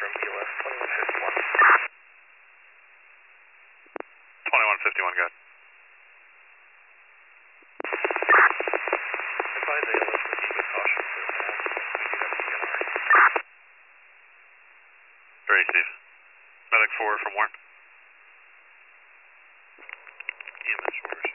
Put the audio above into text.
from ELS 2151. 2151, go ahead. Advise ALS proceed with caution for the path. We do have PNR. Very Steve. Medic 4 from where? EMS orders.